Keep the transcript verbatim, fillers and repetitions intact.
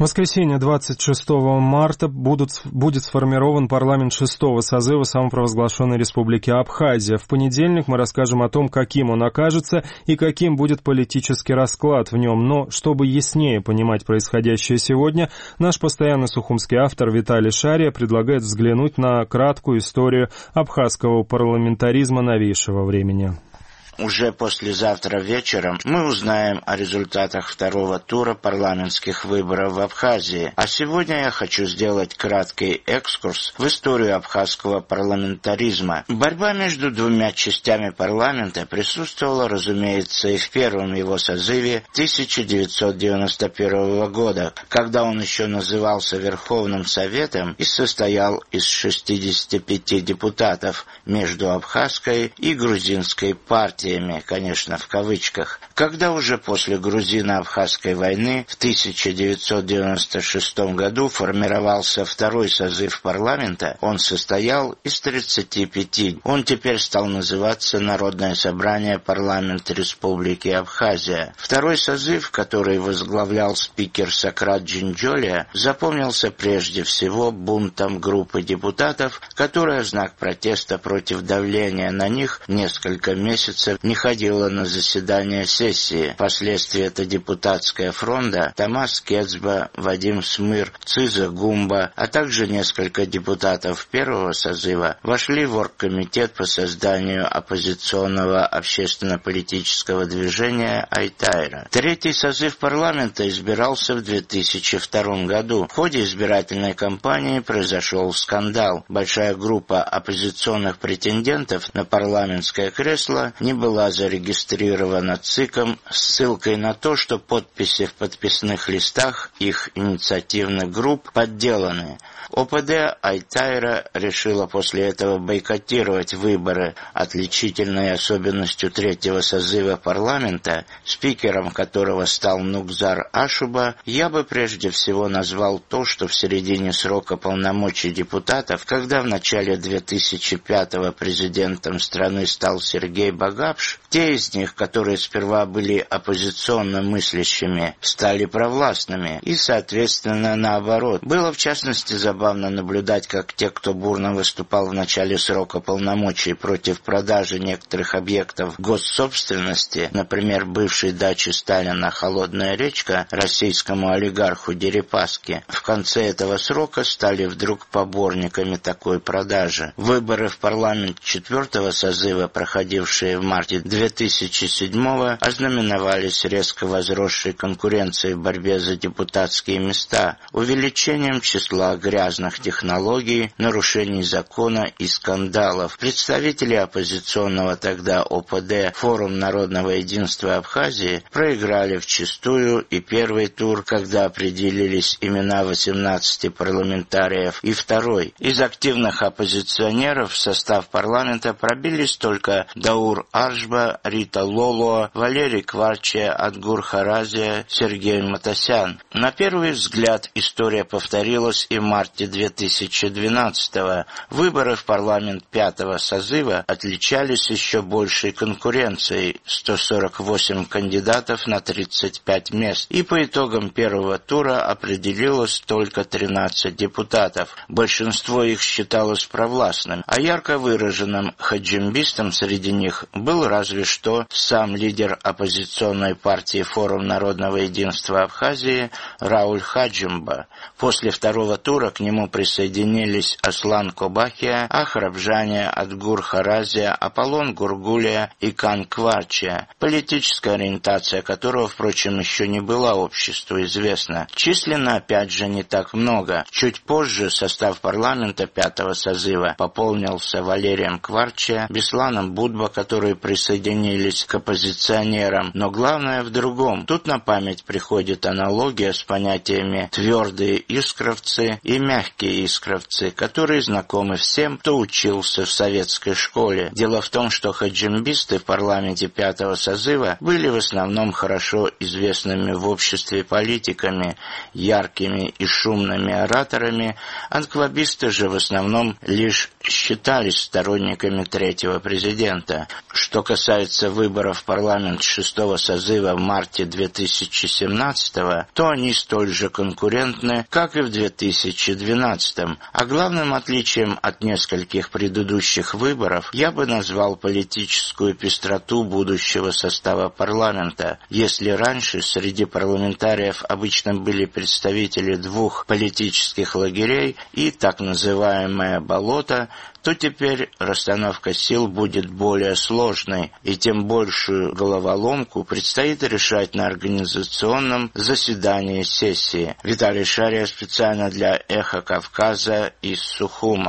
В воскресенье двадцать шестого марта будут, будет сформирован парламент шестого созыва самопровозглашенной Республики Абхазия. В понедельник мы расскажем о том, каким он окажется и каким будет политический расклад в нем. Но чтобы яснее понимать происходящее сегодня, наш постоянный сухумский автор Виталий Шария предлагает взглянуть на краткую историю абхазского парламентаризма новейшего времени. Уже послезавтра вечером мы узнаем о результатах второго тура парламентских выборов в Абхазии. А сегодня я хочу сделать краткий экскурс в историю абхазского парламентаризма. Борьба между двумя частями парламента присутствовала, разумеется, и в первом его созыве тысяча девятьсот девяносто первого года, когда он еще назывался Верховным Советом и состоял из шестидесяти пяти депутатов между абхазской и грузинской партиями. Конечно, в кавычках. Когда уже после грузино-абхазской войны в тысяча девятьсот девяносто шестом году формировался второй созыв парламента, он состоял из тридцати пяти. Он теперь стал называться Народное собрание парламента Республики Абхазия. Второй созыв, который возглавлял спикер Сократ Джинджолия, запомнился прежде всего бунтом группы депутатов, которая в знак протеста против давления на них несколько месяцев не ходила на заседания сессии. Впоследствии эта депутатская фронта Тамас Кецба, Вадим Смыр, Циза Гумба, а также несколько депутатов первого созыва вошли в оргкомитет по созданию оппозиционного общественно-политического движения Айтайра. Третий созыв парламента избирался в две тысячи втором году. В ходе избирательной кампании произошел скандал. Большая группа оппозиционных претендентов на парламентское кресло не была зарегистрирована ЦИКом с ссылкой на то, что подписи в подписных листах их инициативных групп подделаны. ОПД Айтайра решила после этого бойкотировать выборы. Отличительной особенностью третьего созыва парламента, спикером которого стал Нукзар Ашуба, я бы прежде всего назвал то, что в середине срока полномочий депутатов, когда в начале две тысячи пятого президентом страны стал Сергей Багапш, те из них, которые сперва были оппозиционно мыслящими, стали провластными, и, соответственно, наоборот. Было, в частности, забавно наблюдать, как те, кто бурно выступал в начале срока полномочий против продажи некоторых объектов госсобственности, например, бывшей дачи Сталина «Холодная речка» российскому олигарху Дерипаске, в конце этого срока стали вдруг поборниками такой продажи. Выборы в парламент четвертого созыва, проходившие в марте две тысячи седьмого, ознаменовались резко возросшей конкуренцией в борьбе за депутатские места, увеличением числа грязных технологий, нарушений закона и скандалов. Представители оппозиционного тогда ОПД «Форум народного единства Абхазии» проиграли вчистую и первый тур, когда определились имена восемнадцати парламентариев, и второй. Из активных оппозиционеров в состав парламента пробились только Даур Аржба, Рита Лоло, Валерий Кварче, Адгур Харазия, Сергей Матасян. На первый взгляд история повторилась и в марте две тысячи двенадцатого. Выборы в парламент пятого созыва отличались еще большей конкуренцией — сто сорок восемь кандидатов на тридцать пять мест, и по итогам первого тура определилось только тринадцать депутатов. Большинство их считалось провластным, а ярко выраженным хаджимбистом среди них был разве что сам лидер оппозиционной партии «Форум народного единства Абхазии» Рауль Хаджимба. После второго тура к нему присоединились Аслан Кобахия, Ахрабжане, Адгур Харазия, Аполлон Гургулия и Кан Кварчия, политическая ориентация которого, впрочем, еще не была обществу известна. Численно, опять же, не так много. Чуть позже состав парламента пятого созыва пополнился Валерием Кварчия, Бесланом Будба, которые присоединились к оппозиционерам. Но главное в другом. Тут на память приходит аналогия с понятиями «твердые искровцы» и «мягкие искровцы», которые знакомы всем, кто учился в советской школе. Дело в том, что хаджимбисты в парламенте пятого созыва были в основном хорошо известными в обществе политиками, яркими и шумными ораторами, анквабисты же в основном лишь считались сторонниками третьего президента. Что Что касается выборов в парламент шестого созыва в марте две тысячи семнадцатого, то они столь же конкурентны, как и в две тысячи двенадцатом, а главным отличием от нескольких предыдущих выборов я бы назвал политическую пестроту будущего состава парламента. Если раньше среди парламентариев обычно были представители двух политических лагерей и так называемое «болото», то теперь расстановка сил будет более сложной, и тем большую головоломку предстоит решать на организационном заседании сессии. Виталий Шария специально для «Эхо Кавказа» из Сухума.